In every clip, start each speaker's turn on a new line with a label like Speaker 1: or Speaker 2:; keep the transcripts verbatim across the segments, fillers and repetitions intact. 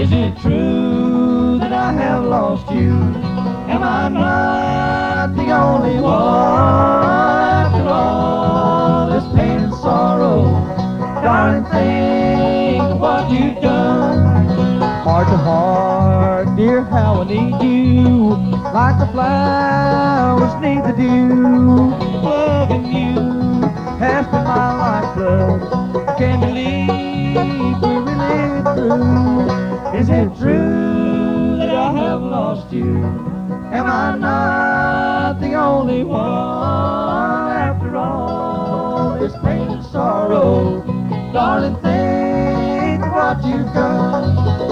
Speaker 1: Is it true that I have lost you? Am I not the only one? After all this pain and sorrow, darling, think of what you've done. Heart to heart, dear, how I need you, like the flowers need the dew. Loving you has been my lifeblood. I can't believe we're really through. Is it true that I have lost you? Am I not the only one? After all this pain and sorrow, darling, think of what you've done.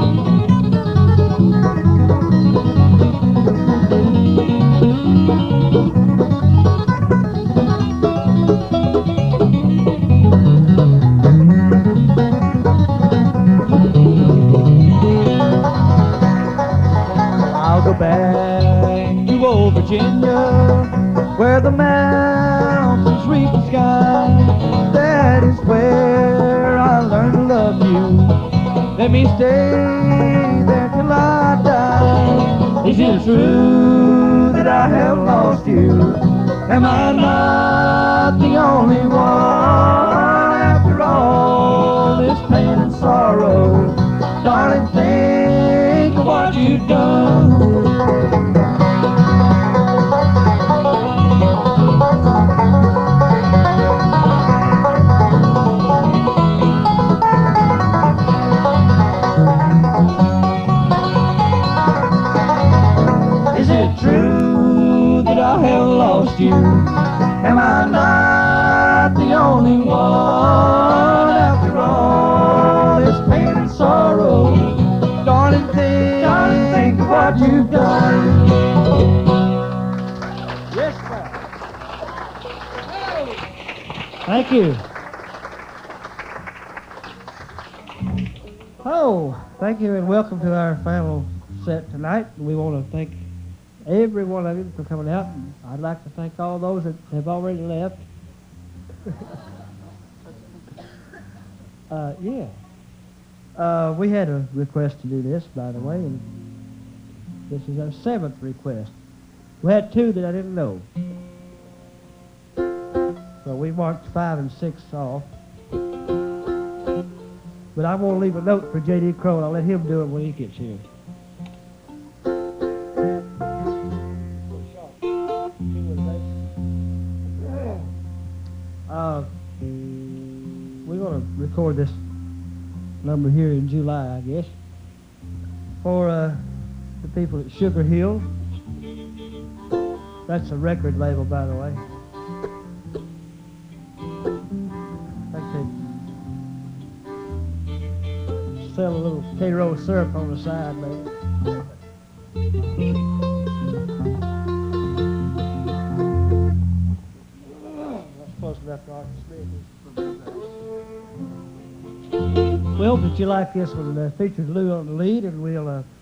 Speaker 1: I'll go back to old Virginia, where the mountains reach the sky. That is where I learned to love you. Let me stay there till I die. Is it true that I have lost you? Am I not the only one? After all this pain and sorrow, darling, think of what you've done. Is it true that I have lost you? Am I not the only one? After all this pain and sorrow, darling, think, darling, think of what you've done. Yes, sir.
Speaker 2: Thank you. Oh, thank you and welcome to our final set tonight. We want to thank every one of you for coming out. I'd like to thank all those that have already left. uh, yeah. Uh, we had a request to do this, by the way, and this is our seventh request. We had two that I didn't know. So we marked five and six off. But I want to leave a note for J D Crow, and I'll let him do it when he gets here. Uh, we're going to record this number here in July, I guess, for uh, the people at Sugar Hill. That's a record label, by the way. I think they sell a little K-Roll syrup on the side, maybe. Close enough to Arthur Smith. We hope that you like this one. Uh, features Lou on the lead, and we'll uh,